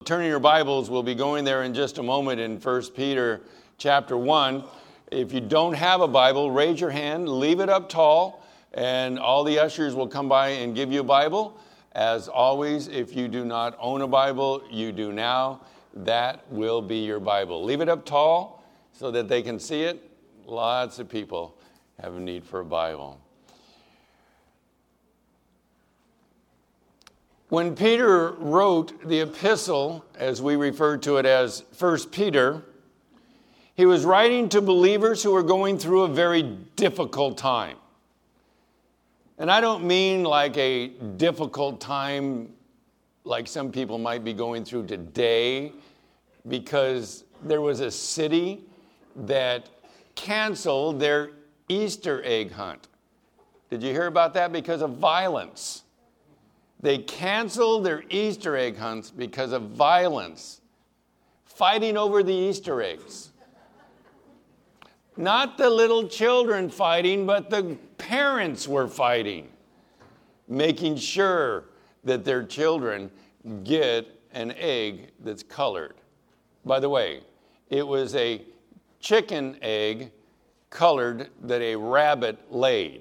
turning your Bibles, we'll be going there in just a moment in 1 Peter chapter 1. If you don't have a Bible, raise your hand, leave it up tall, and all the ushers will come by and give you a Bible. As always, if you do not own a Bible, you do now. That will be your Bible. Leave it up tall so that they can see it. Lots of people have a need for a Bible. When Peter wrote the epistle, as we refer to it as 1 Peter, he was writing to believers who were going through a very difficult time. And I don't mean like a difficult time like some people might be going through today, because there was a city that canceled their Easter egg hunt. Did you hear about that? Because of violence. They canceled their Easter egg hunts because of violence, fighting over the Easter eggs. Not the little children fighting, but the parents were fighting, making sure that their children get an egg that's colored. By the way, it was a chicken egg colored that a rabbit laid.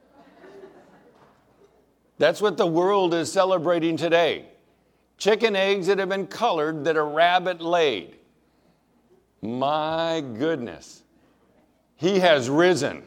That's what the world is celebrating today. Chicken eggs that have been colored that a rabbit laid. My goodness. He has risen.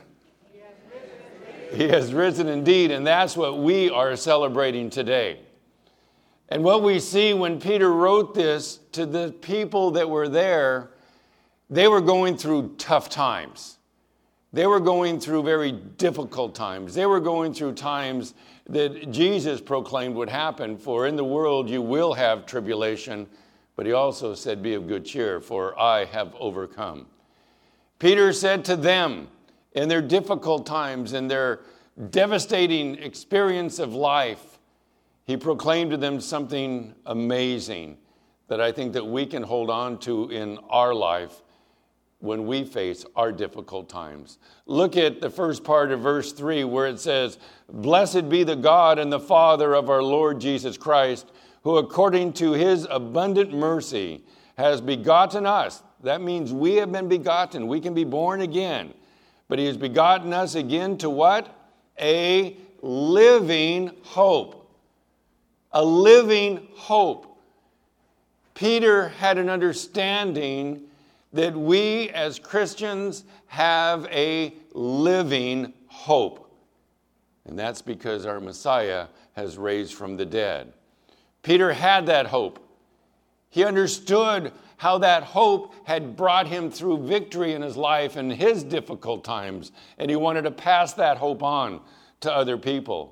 He has risen indeed, and that's what we are celebrating today. And what we see when Peter wrote this to the people that were there, they were going through tough times. They were going through very difficult times. They were going through times that Jesus proclaimed would happen. For in the world you will have tribulation. But he also said, be of good cheer, for I have overcome. Peter said to them in their difficult times, in their devastating experience of life, he proclaimed to them something amazing that I think that we can hold on to in our life when we face our difficult times. Look at the first part of verse 3 where it says, blessed be the God and the Father of our Lord Jesus Christ, who according to his abundant mercy has begotten us. That means we have been begotten. We can be born again. But he has begotten us again to what? A living hope. A living hope. Peter had an understanding that we as Christians have a living hope. And that's because our Messiah has raised from the dead. Peter had that hope. He understood how that hope had brought him through victory in his life and his difficult times, and he wanted to pass that hope on to other people.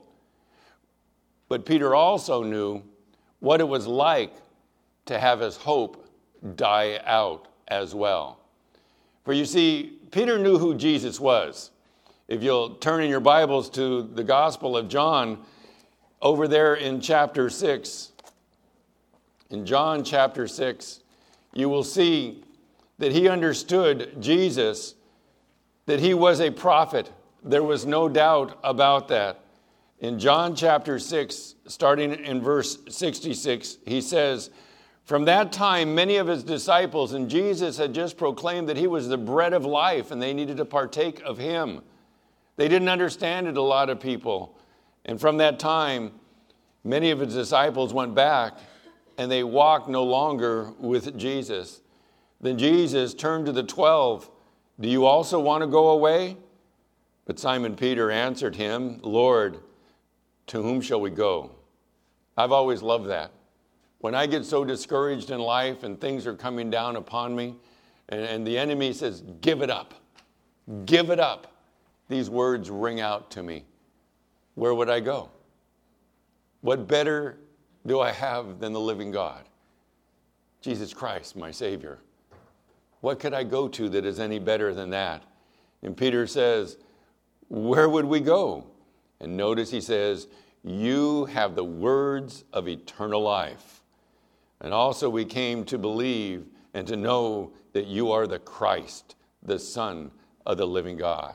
But Peter also knew what it was like to have his hope die out as well. For you see, Peter knew who Jesus was. If you'll turn in your Bibles to the Gospel of John, over there in chapter 6, in John chapter 6, you will see that he understood Jesus, that he was a prophet. There was no doubt about that. In John chapter 6, starting in verse 66, he says, from that time, many of his disciples, and Jesus had just proclaimed that he was the bread of life and they needed to partake of him. They didn't understand it, a lot of people. And from that time, many of his disciples went back and they walked no longer with Jesus. Then Jesus turned to the 12. Do you also want to go away? But Simon Peter answered him, Lord, to whom shall we go? I've always loved that. When I get so discouraged in life and things are coming down upon me and the enemy says, give it up, give it up. These words ring out to me. Where would I go? What better do I have than the living God? Jesus Christ, my Savior. What could I go to that is any better than that? And Peter says, where would we go? And notice he says, you have the words of eternal life. And also we came to believe and to know that you are the Christ, the Son of the living God.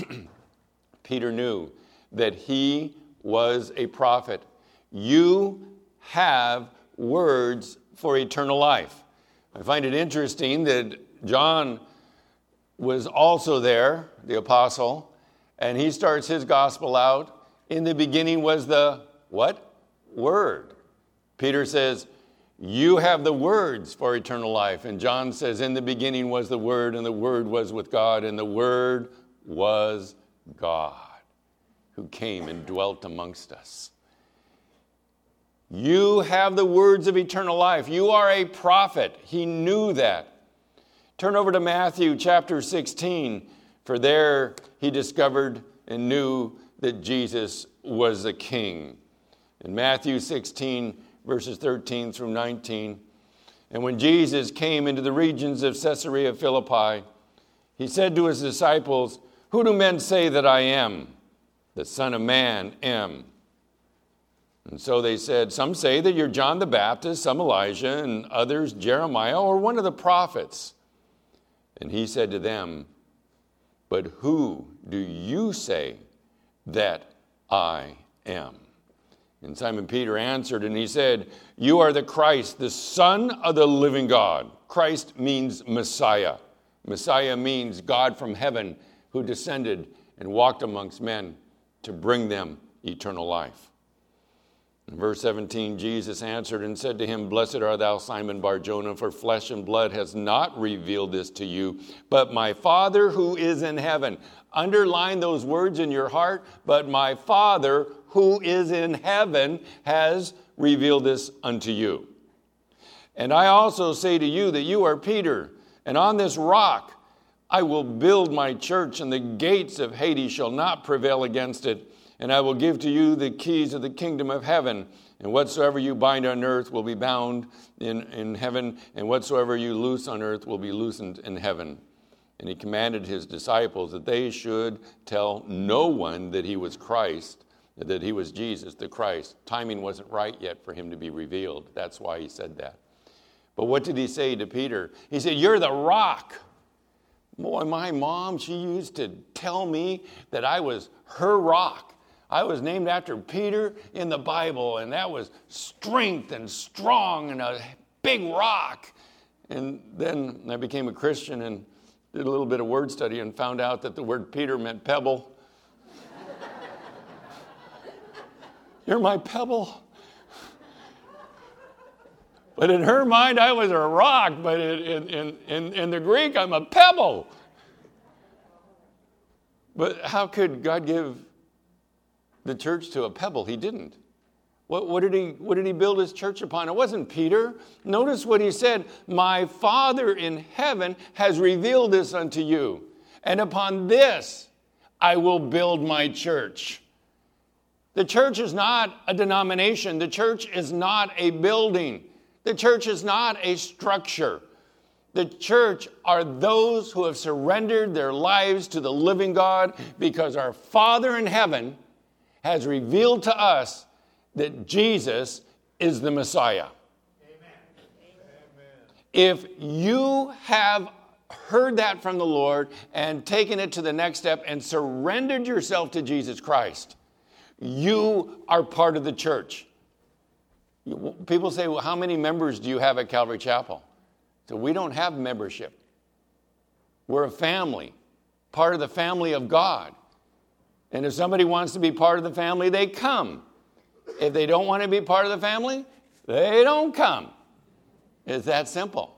Peter knew that he was a prophet. You have words for eternal life. I find it interesting that John was also there, the apostle, and he starts his gospel out. In the beginning was the what? Word. Peter says, you have the words for eternal life. And John says, in the beginning was the Word, and the Word was with God, and the Word was God, who came and dwelt amongst us. You have the words of eternal life. You are a prophet. He knew that. Turn over to Matthew chapter 16, for there he discovered and knew that Jesus was the King. In Matthew 16, verses 13 through 19, and when Jesus came into the regions of Caesarea Philippi, he said to his disciples, who do men say that I am? The Son of Man am. And so they said, some say that you're John the Baptist, some Elijah, and others Jeremiah, or one of the prophets. And he said to them, but who do you say that I am? And Simon Peter answered, and he said, you are the Christ, the Son of the living God. Christ means Messiah. Messiah means God from heaven who descended and walked amongst men to bring them eternal life. In verse 17, Jesus answered and said to him, blessed art thou, Simon Bar-Jonah, for flesh and blood has not revealed this to you, but my Father who is in heaven. Underline those words in your heart, but my Father who is in heaven has revealed this unto you. And I also say to you that you are Peter, and on this rock I will build my church, and the gates of Hades shall not prevail against it. And I will give to you the keys of the kingdom of heaven. And whatsoever you bind on earth will be bound in heaven, and whatsoever you loose on earth will be loosened in heaven. And he commanded his disciples that they should tell no one that he was Christ, that he was Jesus, the Christ. Timing wasn't right yet for him to be revealed. That's why he said that. But what did he say to Peter? He said, you're the rock. Boy, my mom, she used to tell me that I was her rock. I was named after Peter in the Bible, and that was strength and strong and a big rock. And then I became a Christian and did a little bit of word study and found out that the word Peter meant pebble. You're my pebble. But in her mind, I was a rock, but in the Greek, I'm a pebble. But how could God give the church to a pebble? He didn't. What did he build his church upon? It wasn't Peter. Notice what he said. My Father in heaven has revealed this unto you. And upon this I will build my church. The church is not a denomination. The church is not a building. The church is not a structure. The church are those who have surrendered their lives to the living God because our Father in heaven has revealed to us that Jesus is the Messiah. Amen. If you have heard that from the Lord and taken it to the next step and surrendered yourself to Jesus Christ, you are part of the church. People say, well, how many members do you have at Calvary Chapel? So we don't have membership. We're a family, part of the family of God. And if somebody wants to be part of the family, they come. If they don't want to be part of the family, they don't come. It's that simple.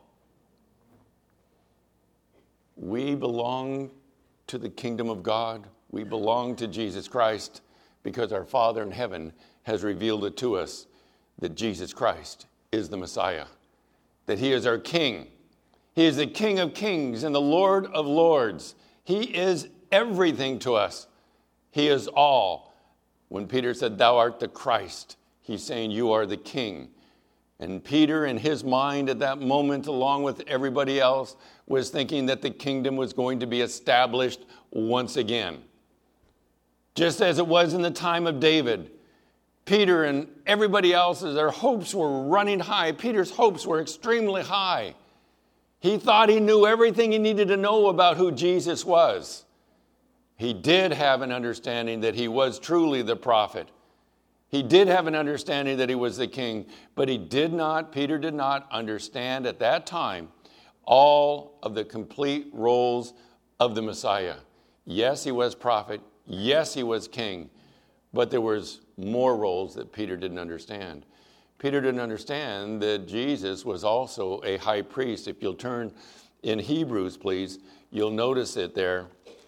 We belong to the kingdom of God. We belong to Jesus Christ because our Father in heaven has revealed it to us that Jesus Christ is the Messiah, that he is our King. He is the King of kings and the Lord of lords. He is everything to us. He is all. When Peter said, thou art the Christ, he's saying you are the King. And Peter, in his mind at that moment, along with everybody else, was thinking that the kingdom was going to be established once again. Just as it was in the time of David. Peter and everybody else's, their hopes were running high. Peter's hopes were extremely high. He thought he knew everything he needed to know about who Jesus was. He did have an understanding that he was truly the prophet. He did have an understanding that he was the king, but Peter did not understand at that time all of the complete roles of the Messiah. Yes, he was prophet. Yes, he was king. But there was more roles that Peter didn't understand. Peter didn't understand that Jesus was also a high priest. If you'll turn in Hebrews, please, you'll notice it there.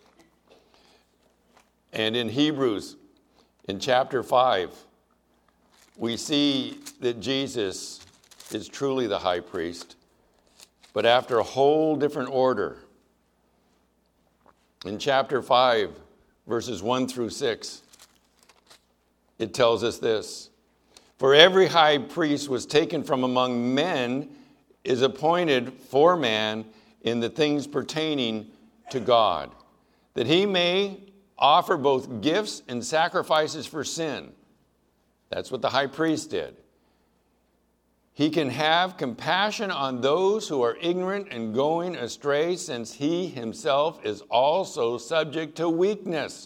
And in Hebrews, in chapter 5, we see that Jesus is truly the high priest, but after a whole different order. In chapter 5, verses 1 through 6, it tells us this: "For every high priest was taken from among men, is appointed for man in the things pertaining to God, that he may offer both gifts and sacrifices for sin." That's what the high priest did. "He can have compassion on those who are ignorant and going astray, since he himself is also subject to weakness.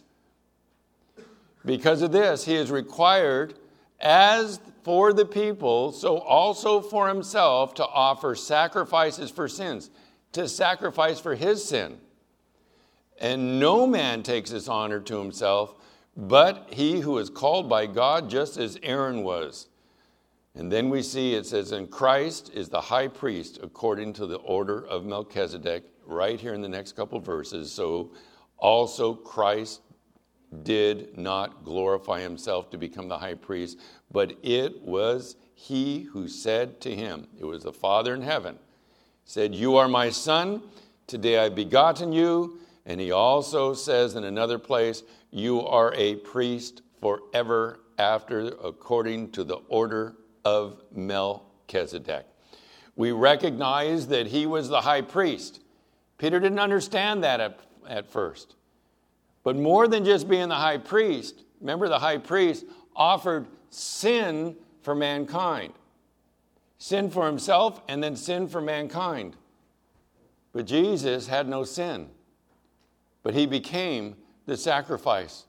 Because of this, he is required, as for the people, so also for himself, to offer sacrifices for sins," to sacrifice for his sin. "And no man takes this honor to himself, but he who is called by God, just as Aaron was." And then we see it says, "And Christ is the high priest according to the order of Melchizedek," right here in the next couple verses. So also Christ did not glorify himself to become the high priest, but it was he who said to him, it was the Father in heaven, said, "You are my son, today I've begotten you." And he also says in another place, "You are a priest forever after, according to the order of Melchizedek." We recognize that he was the high priest. Peter didn't understand that at first. But more than just being the high priest, remember the high priest offered sin for mankind. Sin for himself and then sin for mankind. But Jesus had no sin. But he became the sacrifice.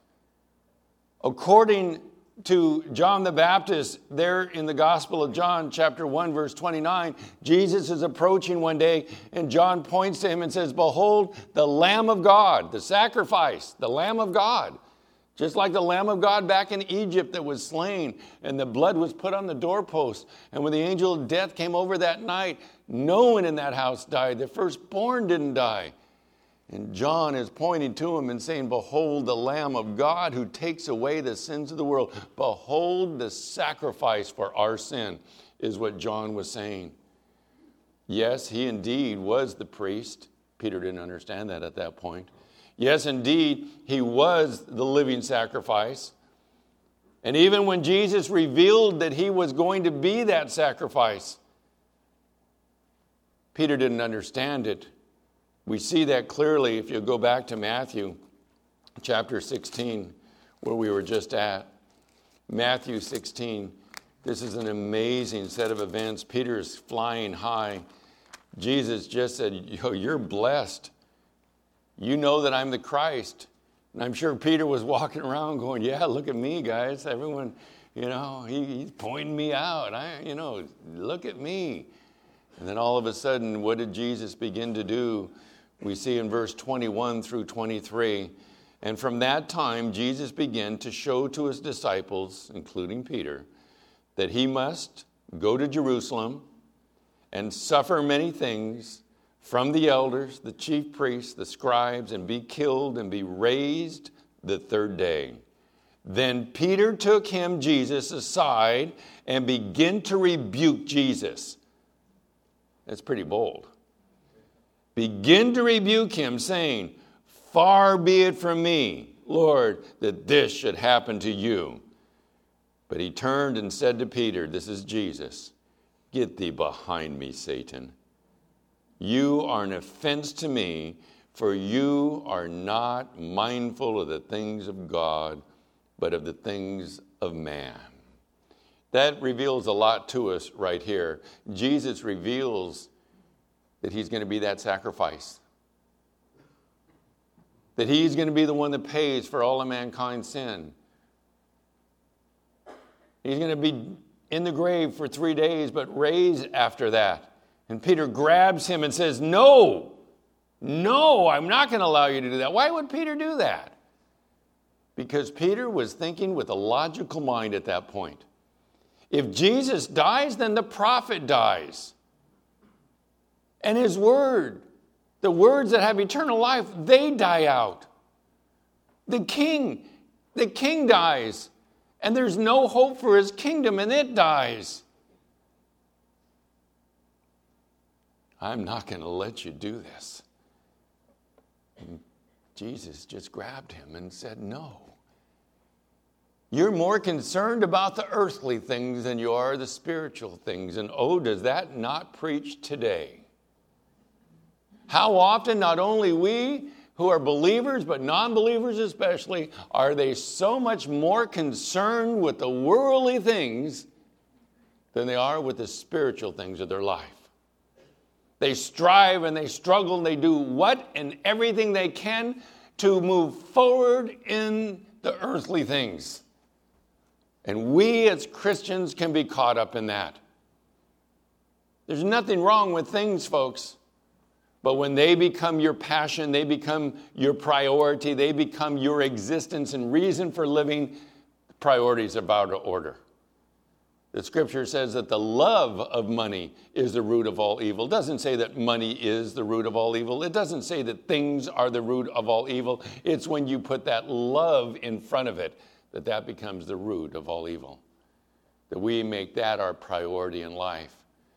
According to John the Baptist, there in the Gospel of John, chapter 1, verse 29, Jesus is approaching one day, and John points to him and says, "Behold, the Lamb of God," the sacrifice, the Lamb of God. Just like the Lamb of God back in Egypt that was slain, and the blood was put on the doorpost. And when the angel of death came over that night, no one in that house died. The firstborn didn't die. And John is pointing to him and saying, "Behold the Lamb of God who takes away the sins of the world. Behold the sacrifice for our sin," is what John was saying. Yes, he indeed was the priest. Peter didn't understand that at that point. Yes, indeed, he was the living sacrifice. And even when Jesus revealed that he was going to be that sacrifice, Peter didn't understand it. We see that clearly if you go back to Matthew chapter 16, where we were just at. Matthew 16, this is an amazing set of events. Peter is flying high. Jesus just said, "You're blessed. You know that I'm the Christ." And I'm sure Peter was walking around going, "Yeah, look at me, guys. Everyone, he's pointing me out. Look at me." And then all of a sudden, what did Jesus begin to do? We see in verse 21 through 23, "And from that time, Jesus began to show to his disciples, including Peter, that he must go to Jerusalem and suffer many things from the elders, the chief priests, the scribes, and be killed and be raised the third day." Then Peter took him, Jesus, aside and began to rebuke Jesus. That's pretty bold. Begin to rebuke him, saying, "Far be it from me, Lord, that this should happen to you." But he turned and said to Peter, this is Jesus, "Get thee behind me, Satan. You are an offense to me, for you are not mindful of the things of God, but of the things of man." That reveals a lot to us right here. Jesus reveals that he's going to be that sacrifice. That he's going to be the one that pays for all of mankind's sin. He's going to be in the grave for 3 days, but raised after that. And Peter grabs him and says, no, I'm not going to allow you to do that. Why would Peter do that? Because Peter was thinking with a logical mind at that point. If Jesus dies, then the prophet dies. And his word, the words that have eternal life, they die out. The king dies. And there's no hope for his kingdom, and it dies. I'm not going to let you do this. And Jesus just grabbed him and said, no. You're more concerned about the earthly things than you are the spiritual things. And oh, does that not preach today? How often, not only we who are believers, but non-believers especially, are they so much more concerned with the worldly things than they are with the spiritual things of their life? They strive and they struggle and they do what and everything they can to move forward in the earthly things. And we as Christians can be caught up in that. There's nothing wrong with things, folks. But when they become your passion, they become your priority, they become your existence and reason for living, priorities are out of order. The scripture says that the love of money is the root of all evil. It doesn't say that money is the root of all evil. It doesn't say that things are the root of all evil. It's when you put that love in front of it that becomes the root of all evil. That we make that our priority in life.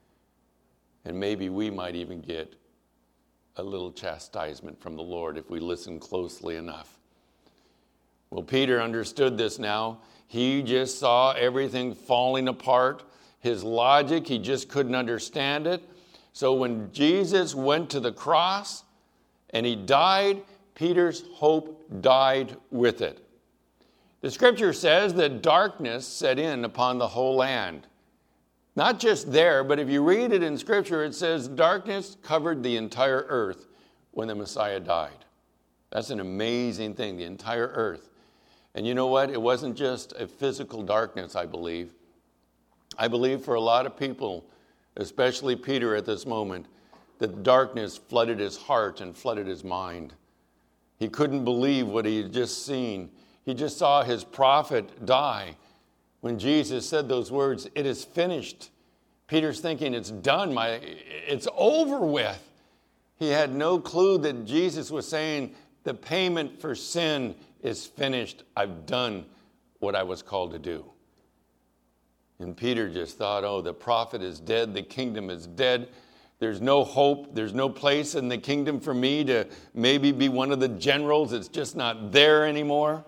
And maybe we might even get a little chastisement from the Lord if we listen closely enough. Well, Peter understood this now. He just saw everything falling apart. His logic, he just couldn't understand it. So when Jesus went to the cross and he died, Peter's hope died with it. The scripture says that darkness set in upon the whole land. Not just there, but if you read it in scripture, it says darkness covered the entire earth when the Messiah died. That's an amazing thing, the entire earth. And you know what? It wasn't just a physical darkness, I believe. I believe for a lot of people, especially Peter at this moment, that darkness flooded his heart and flooded his mind. He couldn't believe what he had just seen. He just saw his prophet die. When Jesus said those words, it is finished. Peter's thinking, it's done, it's over with. He had no clue that Jesus was saying, the payment for sin is finished. I've done what I was called to do. And Peter just thought, oh, the prophet is dead, the kingdom is dead. There's no hope, there's no place in the kingdom for me to maybe be one of the generals. It's just not there anymore.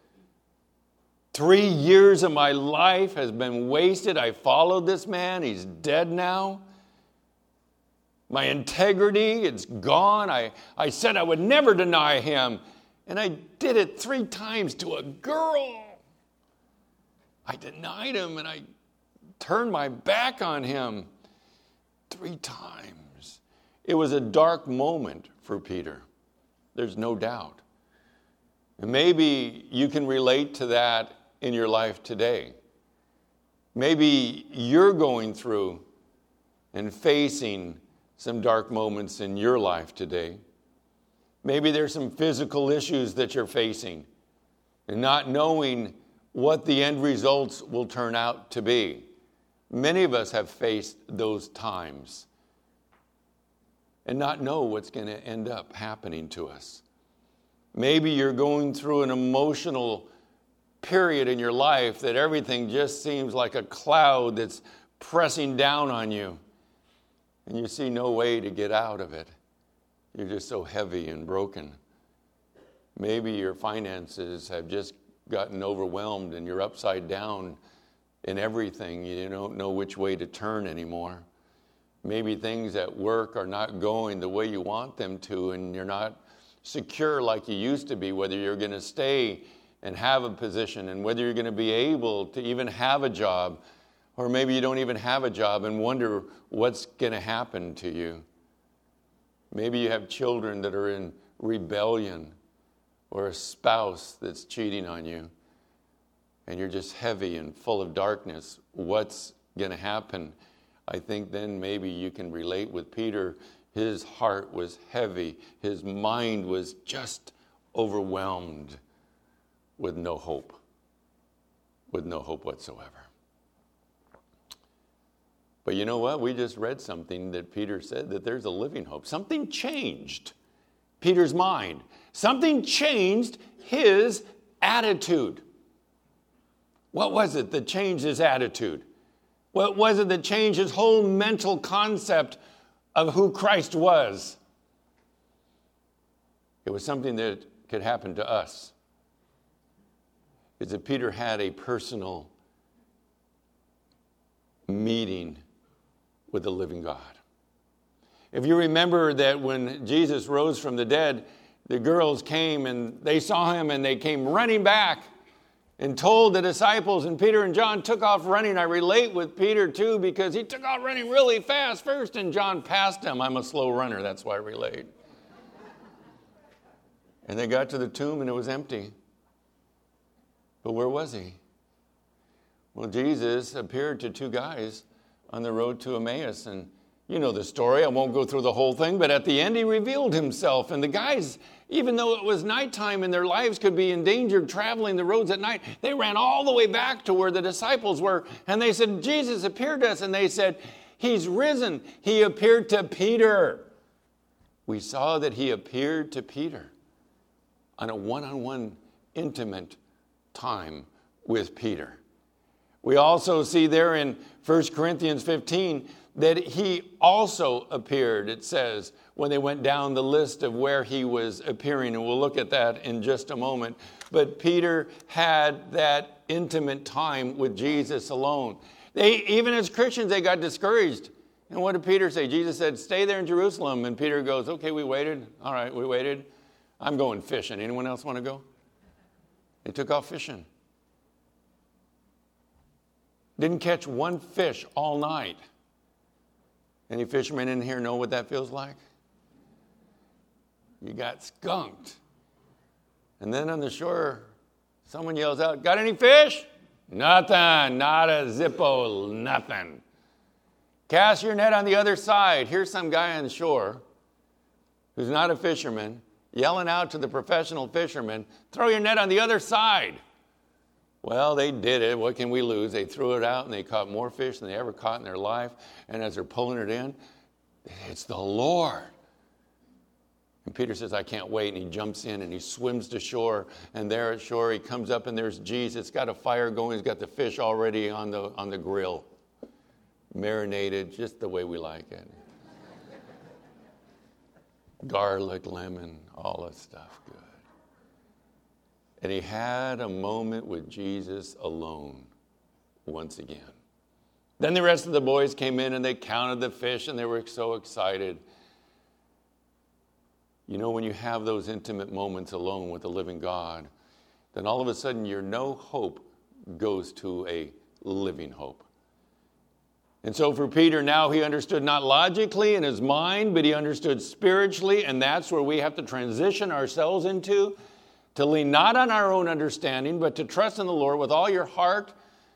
3 years of my life has been wasted. I followed this man. He's dead now. My integrity, it's gone. I said I would never deny him. And I did it 3 times to a girl. I denied him and I turned my back on him 3 times. It was a dark moment for Peter. There's no doubt. And maybe you can relate to that in your life today. Maybe you're going through and facing some dark moments in your life today. Maybe there's some physical issues that you're facing and not knowing what the end results will turn out to be. Many of us have faced those times and not know what's going to end up happening to us. Maybe you're going through an emotional period in your life that everything just seems like a cloud that's pressing down on you and you see no way to get out of it. You're just so heavy and broken. Maybe your finances have just gotten overwhelmed and you're upside down in everything. You don't know which way to turn anymore. Maybe things at work are not going the way you want them to and you're not secure like you used to be, whether you're going to stay and have a position and whether you're going to be able to even have a job, or maybe you don't even have a job and wonder what's going to happen to you. Maybe you have children that are in rebellion or a spouse that's cheating on you. and you're just heavy and full of darkness, what's going to happen? I think then maybe you can relate with Peter. His heart was heavy. His mind was just overwhelmed with no hope whatsoever. But you know what? We just read something that Peter said, that there's a living hope. Something changed Peter's mind. Something changed his attitude. What was it that changed his attitude? What was it that changed his whole mental concept of who Christ was? It was something that could happen to us. It's that Peter had a personal meeting with the living God. If you remember that when Jesus rose from the dead, the girls came and they saw him and they came running back and told the disciples, and Peter and John took off running. I relate with Peter too, because he took off running really fast first and John passed him. I'm a slow runner, that's why I relate. And they got to the tomb and it was empty. But where was he? Well, Jesus appeared to two guys on the road to Emmaus, and you know the story. I won't go through the whole thing, but at the end he revealed himself. And the guys, even though it was nighttime and their lives could be endangered traveling the roads at night, they ran all the way back to where the disciples were. And they said, Jesus appeared to us. And they said, he's risen. He appeared to Peter. We saw that he appeared to Peter on a one-on-one intimate time with Peter. We also see there in 1 Corinthians 15 that he also appeared, it says, when they went down the list of where he was appearing. And we'll look at that in just a moment. But Peter had that intimate time with Jesus alone. Even as Christians, they got discouraged. And what did Peter say? Jesus said, stay there in Jerusalem. And Peter goes, okay, we waited. All right, we waited. I'm going fishing. Anyone else want to go? They took off fishing. Didn't catch one fish all night. Any fishermen in here know what that feels like? You got skunked. And then on the shore, someone yells out, got any fish? Nothing, not a zippo, nothing. Cast your net on the other side. Here's some guy on the shore who's not a fisherman yelling out to the professional fishermen, throw your net on the other side. Well, they did it. What can we lose? They threw it out and they caught more fish than they ever caught in their life. And as they're pulling it in, it's the Lord. And Peter says, I can't wait. And he jumps in and he swims to shore. And there at shore, he comes up and there's Jesus. Got a fire going. He's got the fish already on the grill, marinated just the way we like it. Garlic, lemon, all that stuff. Good. And he had a moment with Jesus alone once again. Then the rest of the boys came in and they counted the fish and they were so excited. You know, when you have those intimate moments alone with the living God, then all of a sudden your no hope goes to a living hope. And so for Peter now, he understood not logically in his mind, but he understood spiritually, and that's where we have to transition ourselves into, to lean not on our own understanding, but to trust in the Lord with all your heart,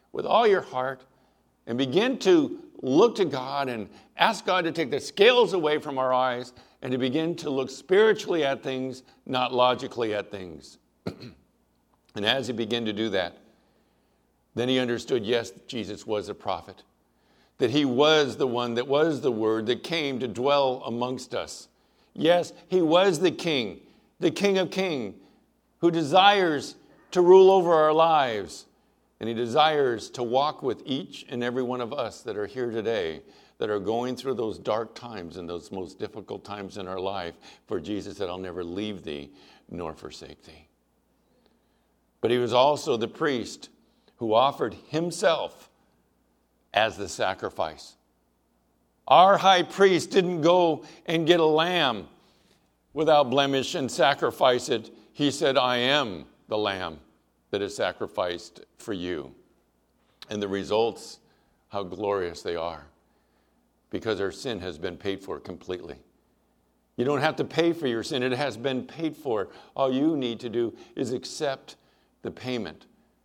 and begin to look to God and ask God to take the scales away from our eyes and to begin to look spiritually at things, not logically at things. And as he began to do that, then he understood, yes, Jesus was a prophet, that he was the one that was the Word that came to dwell amongst us. Yes, he was the King of Kings, who desires to rule over our lives. And he desires to walk with each and every one of us that are here today, that are going through those dark times and those most difficult times in our life. For Jesus said, I'll never leave thee nor forsake thee. But he was also the priest who offered himself as the sacrifice. Our high priest didn't go and get a lamb without blemish and sacrifice it. He said, I am the lamb that is sacrificed for you. And the results, how glorious they are, because our sin has been paid for completely. You don't have to pay for your sin. It has been paid for. All you need to do is accept the payment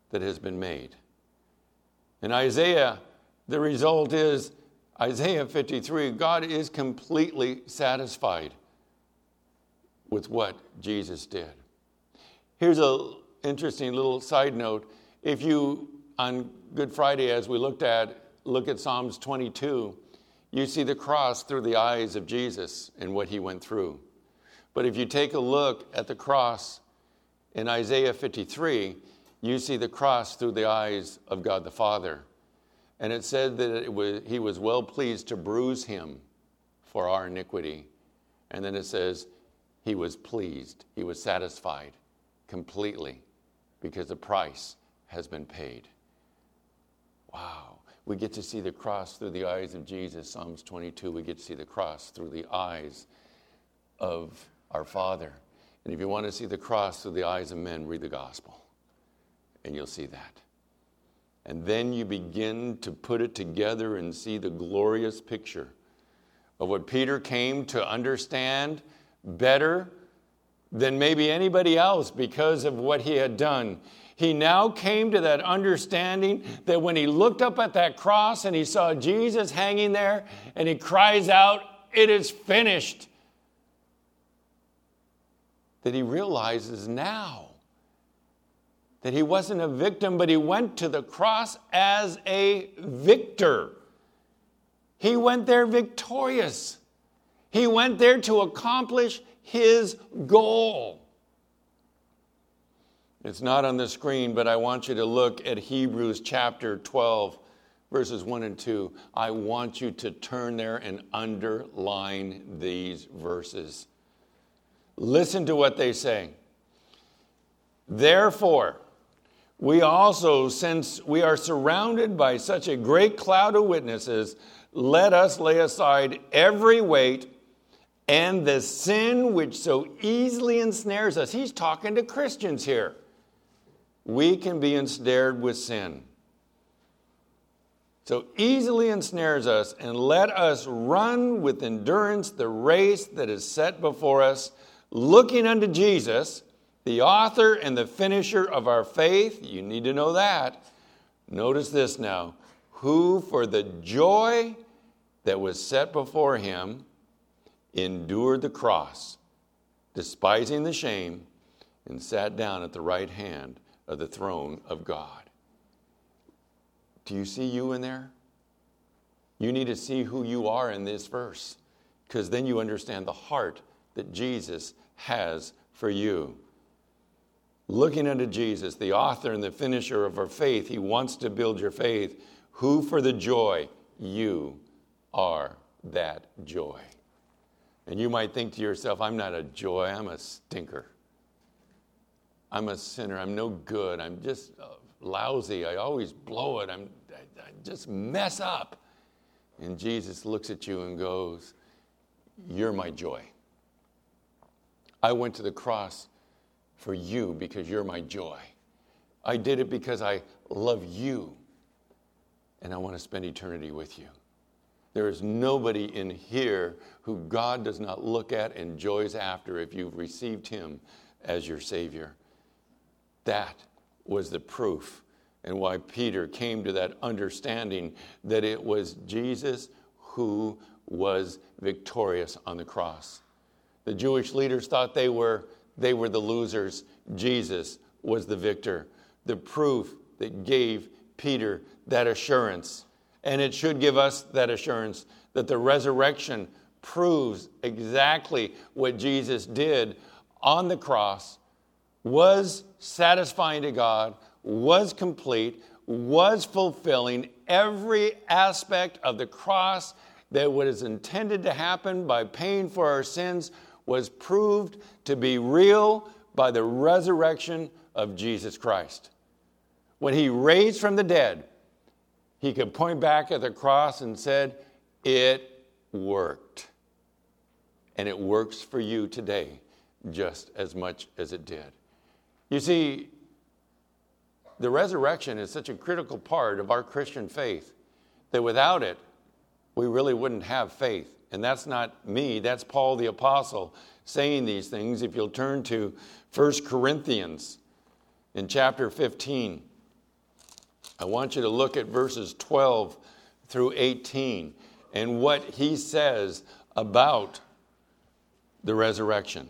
that has been made. In Isaiah, the result is Isaiah 53, God is completely satisfied with what Jesus did. Here's an interesting little side note. If you, on Good Friday, as we look at Psalms 22, you see the cross through the eyes of Jesus and what he went through. But if you take a look at the cross in Isaiah 53, you see the cross through the eyes of God the Father. And it said that he was well pleased to bruise him for our iniquity. And then it says he was pleased, he was satisfied completely because the price has been paid. Wow. We get to see the cross through the eyes of Jesus. Psalms 22, we get to see the cross through the eyes of our Father. And if you want to see the cross through the eyes of men, read the gospel. And you'll see that. And then you begin to put it together and see the glorious picture of what Peter came to understand better than maybe anybody else because of what he had done. He now came to that understanding that when he looked up at that cross and he saw Jesus hanging there and he cries out, "It is finished," that he realizes now that he wasn't a victim, but he went to the cross as a victor. He went there victorious. He went there to accomplish his goal. It's not on the screen, but I want you to look at Hebrews chapter 12, verses 1 and 2. I want you to turn there and underline these verses. Listen to what they say. Therefore, we also, since we are surrounded by such a great cloud of witnesses, let us lay aside every weight and the sin which so easily ensnares us. He's talking to Christians here. We can be ensnared with sin. So easily ensnares us, and let us run with endurance the race that is set before us, looking unto Jesus, the author and the finisher of our faith. You need to know that. Notice this now. Who for the joy that was set before him endured the cross, despising the shame, and sat down at the right hand of the throne of God. Do you see you in there? You need to see who you are in this verse, because then you understand the heart that Jesus has for you. Looking unto Jesus, the author and the finisher of our faith, he wants to build your faith. Who for the joy, you are that joy. And you might think to yourself, I'm not a joy, I'm a stinker. I'm a sinner, I'm no good, I'm just lousy, I always blow it, I just mess up. And Jesus looks at you and goes, you're my joy. I went to the cross for you because you're my joy. I did it because I love you and I want to spend eternity with you. There is nobody in here who God does not look at and joys after if you've received him as your Savior. That was the proof and why Peter came to that understanding that it was Jesus who was victorious on the cross. The Jewish leaders thought they were the losers. Jesus was the victor. The proof that gave Peter that assurance. And it should give us that assurance that the resurrection proves exactly what Jesus did on the cross, was satisfying to God, was complete, was fulfilling every aspect of the cross that was intended to happen by paying for our sins was proved to be real by the resurrection of Jesus Christ. When he raised from the dead, he could point back at the cross and said, it worked. And it works for you today just as much as it did. You see, the resurrection is such a critical part of our Christian faith that without it, we really wouldn't have faith. And that's not me, that's Paul the Apostle saying these things. If you'll turn to 1 Corinthians in chapter 15. I want you to look at verses 12 through 18 and what he says about the resurrection.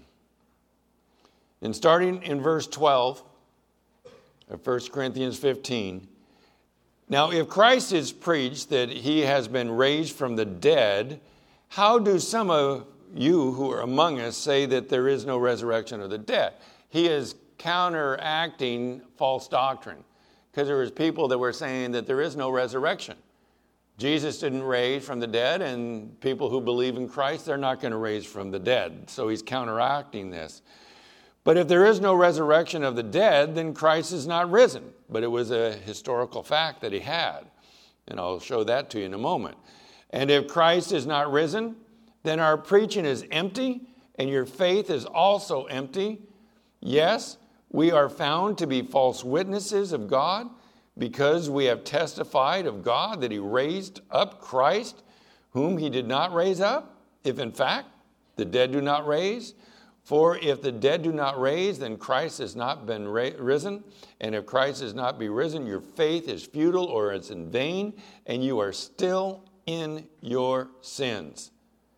And starting in verse 12 of 1 Corinthians 15, now if Christ is preached that he has been raised from the dead, how do some of you who are among us say that there is no resurrection of the dead? He is counteracting false doctrine, because there was people that were saying that there is no resurrection. Jesus didn't raise from the dead, and people who believe in Christ, they're not going to raise from the dead. So he's counteracting this. But if there is no resurrection of the dead, then Christ is not risen. But it was a historical fact that he had. And I'll show that to you in a moment. And if Christ is not risen, then our preaching is empty, and your faith is also empty. Yes, we are found to be false witnesses of God, because we have testified of God that he raised up Christ, whom he did not raise up, if in fact the dead do not raise. For if the dead do not raise, then Christ has not been risen. And if Christ has not been risen, your faith is futile, or it's in vain, and you are still in your sins.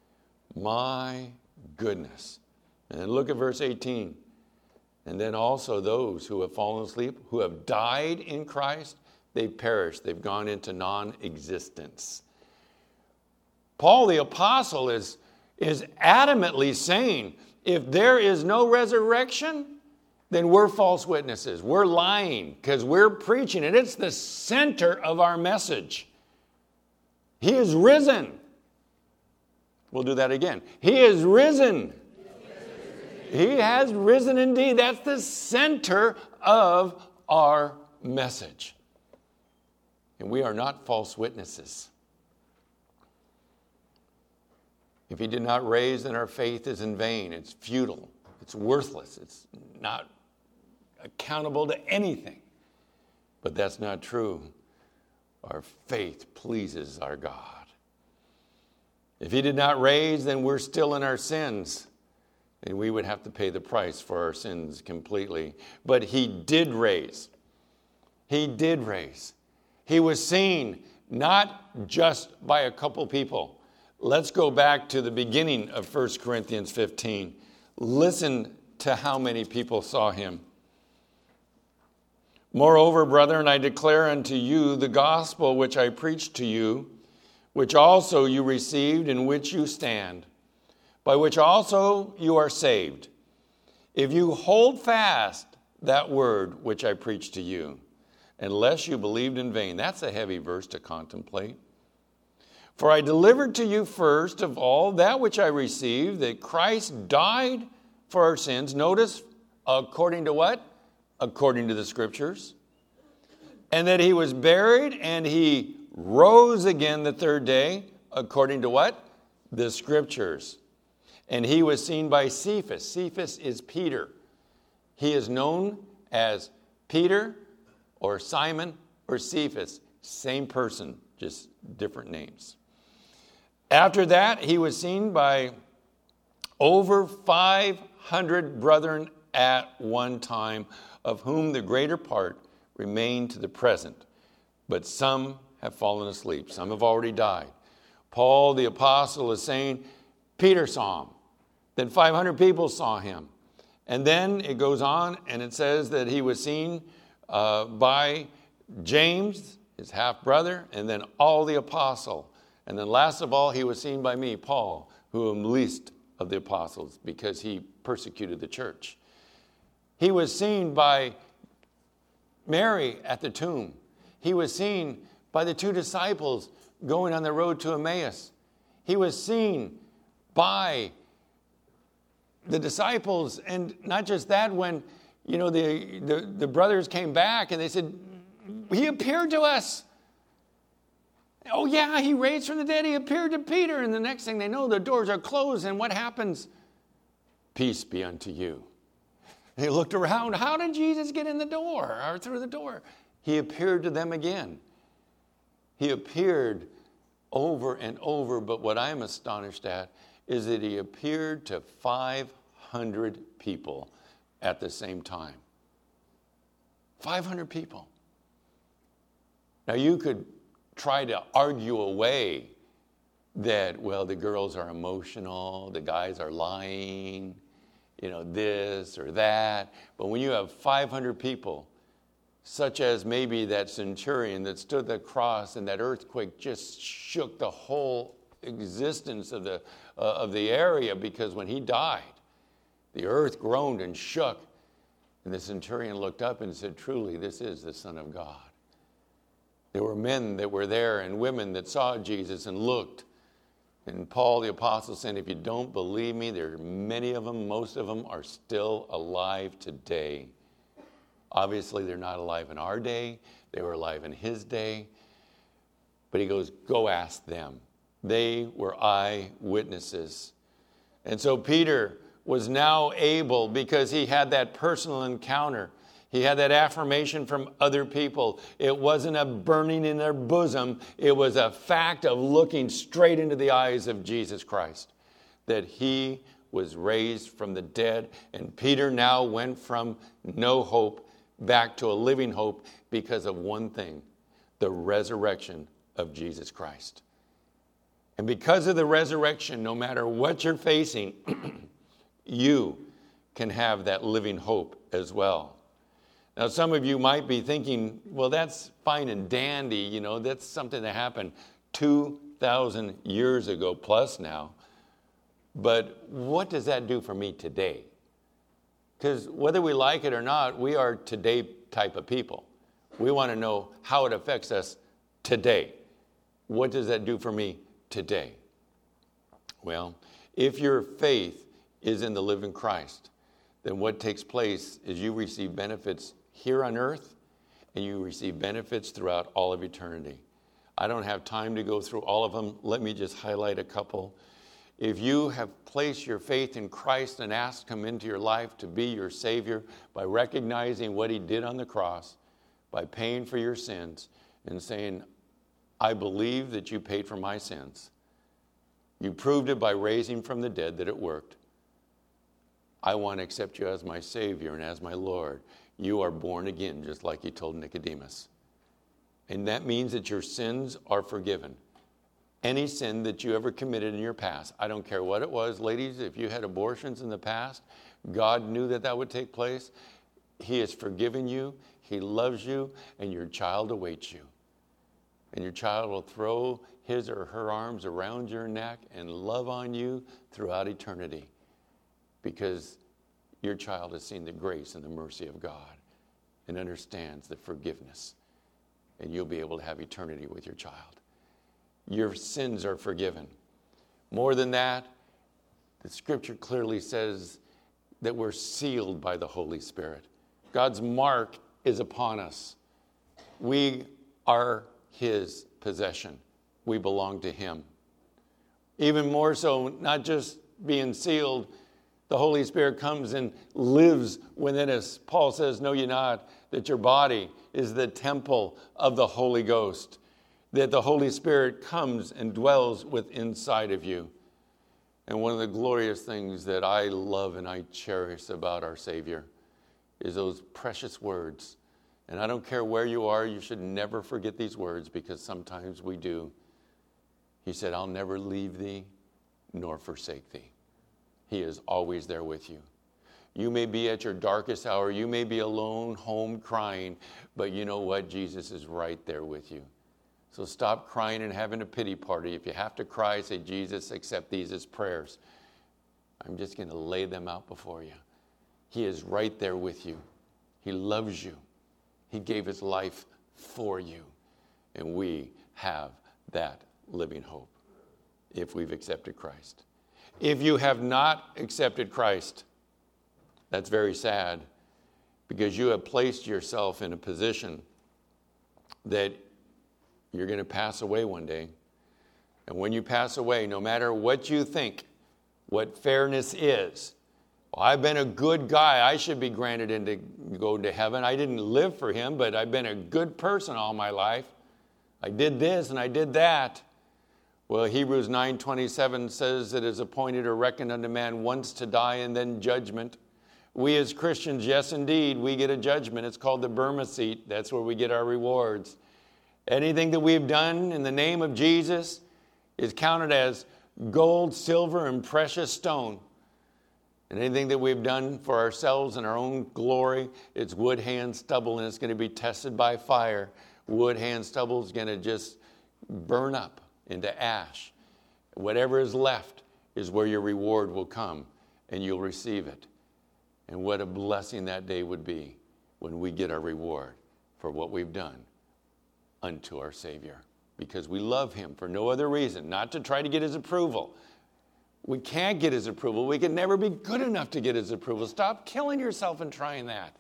My goodness. And then look at verse 18. And then also those who have fallen asleep, who have died in Christ, they've perished. They've gone into non-existence. Paul the apostle is adamantly saying, if there is no resurrection, then we're false witnesses. We're lying because we're preaching it. It's the center of our message. He is risen. We'll do that again. He is risen. He has risen indeed. That's the center of our message. And we are not false witnesses. If he did not raise, then our faith is in vain. It's futile. It's worthless. It's not accountable to anything. But that's not true. Our faith pleases our God. If he did not raise, then we're still in our sins. And we would have to pay the price for our sins completely. But he did raise. He did raise. He was seen not just by a couple people. Let's go back to the beginning of 1 Corinthians 15. Listen to how many people saw him. Moreover, brethren, I declare unto you the gospel which I preached to you, which also you received, in which you stand, by which also you are saved, if you hold fast that word which I preached to you, unless you believed in vain. That's a heavy verse to contemplate. For I delivered to you first of all that which I received, that Christ died for our sins. Notice, according to what? According to the Scriptures. And that he was buried, and he rose again the third day, according to what? The Scriptures. And he was seen by Cephas. Cephas is Peter. He is known as Peter or Simon or Cephas. Same person, just different names. After that, he was seen by over 500 brethren at one time, of whom the greater part remain to the present. But some have fallen asleep. Some have already died. Paul the apostle is saying, Peter saw him. Then 500 people saw him. And then it goes on and it says that he was seen by James, his half-brother, and then all the apostle. And then last of all, he was seen by me, Paul, who am least of the apostles, because he persecuted the church. He was seen by Mary at the tomb. He was seen by the two disciples going on the road to Emmaus. He was seen by the disciples, and not just that, when the brothers came back and they said, he appeared to us. Oh yeah, he raised from the dead. He appeared to Peter. And the next thing they know, the doors are closed. And what happens? Peace be unto you. They looked around. How did Jesus get in the door or through the door? He appeared to them again. He appeared over and over. But what I'm astonished at is that he appeared to 500 people at the same time. 500 people. Now, you could try to argue away that, well, the girls are emotional, the guys are lying, this or that. But when you have 500 people, such as maybe that centurion that stood at the cross and that earthquake just shook the whole existence of the area, because when he died, the earth groaned and shook. And the centurion looked up and said, truly, this is the Son of God. There were men that were there and women that saw Jesus and looked. And Paul the apostle said, if you don't believe me, there are many of them, most of them are still alive today. Obviously, they're not alive in our day. They were alive in his day. But he goes, go ask them. They were eyewitnesses. And so Peter was now able, because he had that personal encounter, he had that affirmation from other people. It wasn't a burning in their bosom. It was a fact of looking straight into the eyes of Jesus Christ, that he was raised from the dead. And Peter now went from no hope back to a living hope because of one thing, the resurrection of Jesus Christ. And because of the resurrection, no matter what you're facing, you can have that living hope as well. Now, some of you might be thinking, well, that's fine and dandy. That's something that happened 2,000 years ago plus now. But what does that do for me today? Because whether we like it or not, we are today type of people. We want to know how it affects us today. What does that do for me today? Well, if your faith is in the living Christ, then what takes place is you receive benefits here on earth, and you receive benefits throughout all of eternity. I don't have time to go through all of them. Let me just highlight a couple. If you have placed your faith in Christ and asked him into your life to be your Savior by recognizing what he did on the cross, by paying for your sins, and saying, I believe that you paid for my sins. You proved it by raising from the dead that it worked. I want to accept you as my Savior and as my Lord. You are born again, just like he told Nicodemus. And that means that your sins are forgiven. Any sin that you ever committed in your past, I don't care what it was. Ladies, if you had abortions in the past, God knew that would take place. He has forgiven you. He loves you, and your child awaits you. And your child will throw his or her arms around your neck and love on you throughout eternity, because your child has seen the grace and the mercy of God and understands the forgiveness. And you'll be able to have eternity with your child. Your sins are forgiven. More than that, the scripture clearly says that we're sealed by the Holy Spirit. God's mark is upon us. We are his possession. We belong to him. Even more so, not just being sealed, the Holy Spirit comes and lives within us. Paul says, know ye not that your body is the temple of the Holy Ghost, that the Holy Spirit comes and dwells within inside of you. And one of the glorious things that I love and I cherish about our Savior is those precious words. And I don't care where you are, you should never forget these words, because sometimes we do. He said, I'll never leave thee nor forsake thee. He is always there with you. You may be at your darkest hour. You may be alone, home, crying. But you know what? Jesus is right there with you. So stop crying and having a pity party. If you have to cry, say, Jesus, accept these as prayers. I'm just going to lay them out before you. He is right there with you. He loves you. He gave his life for you. And we have that living hope if we've accepted Christ. If you have not accepted Christ, that's very sad, because you have placed yourself in a position that you're going to pass away one day. And when you pass away, no matter what you think, what fairness is, well, I've been a good guy, I should be granted into go to heaven. I didn't live for him, but I've been a good person all my life. I did this and I did that. Well, Hebrews 9:27 says it is appointed or reckoned unto man once to die and then judgment. We as Christians, yes, indeed, we get a judgment. It's called the Bema seat. That's where we get our rewards. Anything that we've done in the name of Jesus is counted as gold, silver, and precious stone. And anything that we've done for ourselves in our own glory, it's wood, hand, stubble, and it's going to be tested by fire. Wood, hand, stubble is going to just burn up into ash. Whatever is left is where your reward will come, and you'll receive it. And what a blessing that day would be when we get our reward for what we've done unto our Savior. Because we love him for no other reason, not to try to get his approval. We can't get his approval. We can never be good enough to get his approval. Stop killing yourself and trying that.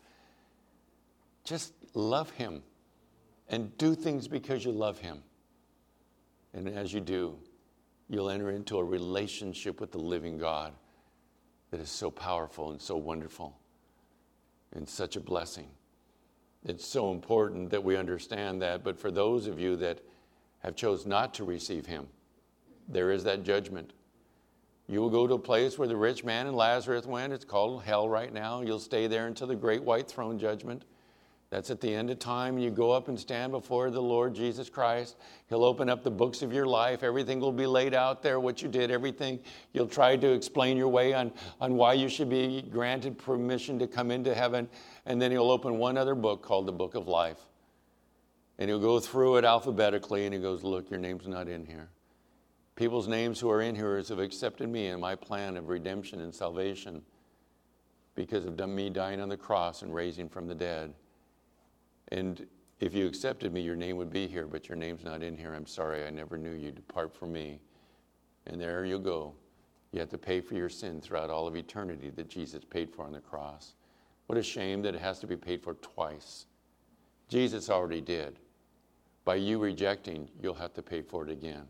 Just love him and do things because you love him. And as you do, you'll enter into a relationship with the living God that is so powerful and so wonderful and such a blessing. It's so important that we understand that. But for those of you that have chose not to receive him, there is that judgment. You will go to a place where the rich man and Lazarus went. It's called hell right now. You'll stay there until the great white throne judgment. That's at the end of time. You go up and stand before the Lord Jesus Christ. He'll open up the books of your life. Everything will be laid out there, what you did, everything. You'll try to explain your way on why you should be granted permission to come into heaven. And then he'll open one other book called the Book of Life. And he'll go through it alphabetically, and he goes, look, your name's not in here. People's names who are in here have accepted me and my plan of redemption and salvation because of me dying on the cross and raising from the dead. And if you accepted me, your name would be here, but your name's not in here. I'm sorry, I never knew you. Depart from me. And there you go. You have to pay for your sin throughout all of eternity that Jesus paid for on the cross. What a shame that it has to be paid for twice. Jesus already did. By you rejecting, you'll have to pay for it again.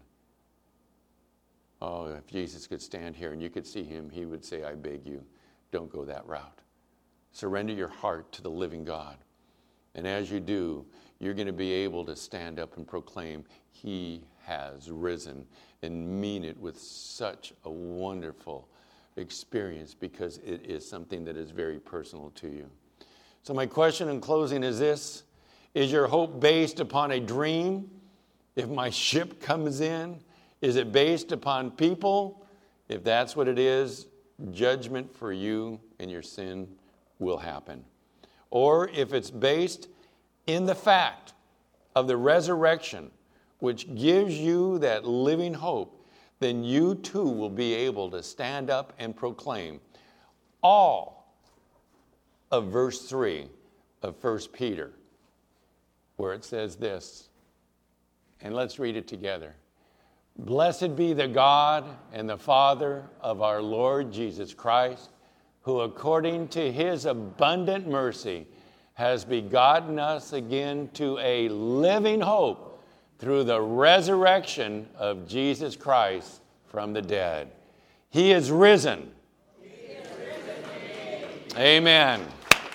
Oh, if Jesus could stand here and you could see him, he would say, I beg you, don't go that route. Surrender your heart to the living God. And as you do, you're going to be able to stand up and proclaim, he has risen, and mean it with such a wonderful experience because it is something that is very personal to you. So my question in closing is this. Is your hope based upon a dream? If my ship comes in, is it based upon people? If that's what it is, judgment for you and your sin will happen. Or if it's based in the fact of the resurrection, which gives you that living hope, then you too will be able to stand up and proclaim all of verse 3 of 1 Peter, where it says this, and let's read it together. Blessed be the God and the Father of our Lord Jesus Christ, who according to his abundant mercy has begotten us again to a living hope through the resurrection of Jesus Christ from the dead. He is risen. He is risen. Amen.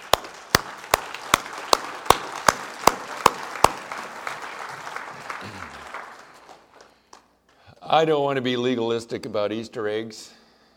I don't want to be legalistic about Easter eggs,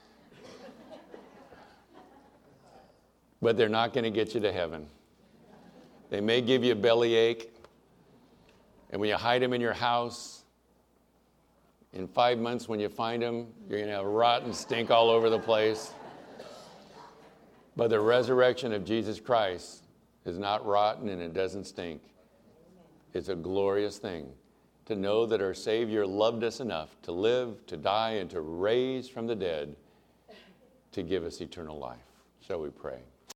but they're not going to get you to heaven. They may give you a bellyache, and when you hide them in your house, in 5 months when you find them, you're going to have rotten stink all over the place. But the resurrection of Jesus Christ is not rotten and it doesn't stink. It's a glorious thing to know that our Savior loved us enough to live, to die, and to raise from the dead to give us eternal life. Shall we pray?